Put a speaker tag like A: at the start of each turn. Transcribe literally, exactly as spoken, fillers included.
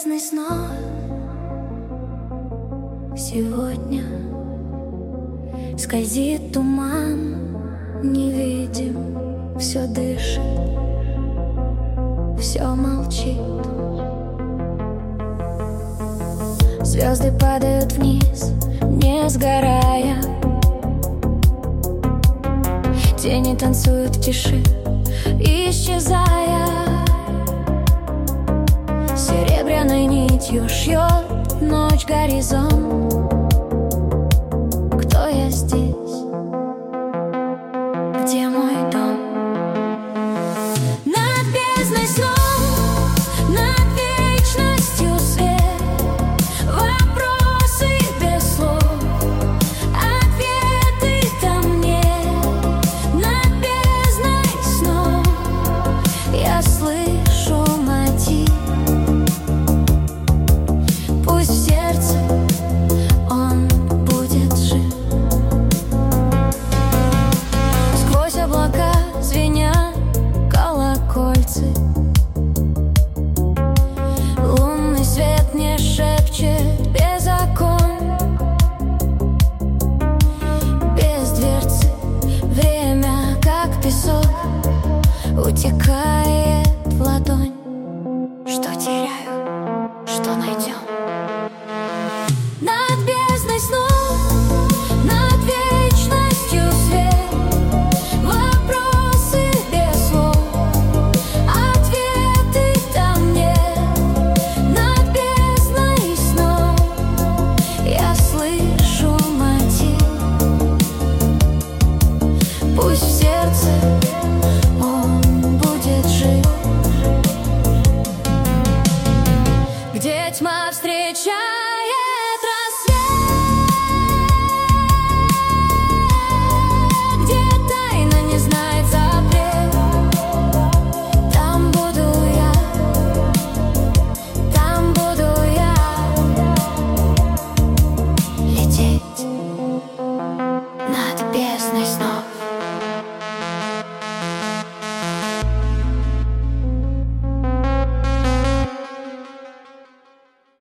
A: бездной снов. Сегодня скользит туман, не видим, все дышит, все молчит. Звезды падают вниз, не сгорая. Тени танцуют в тиши, исчезая. Серебряной нитью шьет ночь горизонт. Кто я здесь? Где мой дом? Над бездной снов, над вечностью свет. Вопросы без слов, ответы там нет. Над бездной снов я слышу мотив. Пусть в сердце он будет жив. Сквозь облака звенят колокольцы. Лунный свет мне шепчет без окон, без дверцы. Время, как песок, утекает в ладонь. Что теряю, что найдем?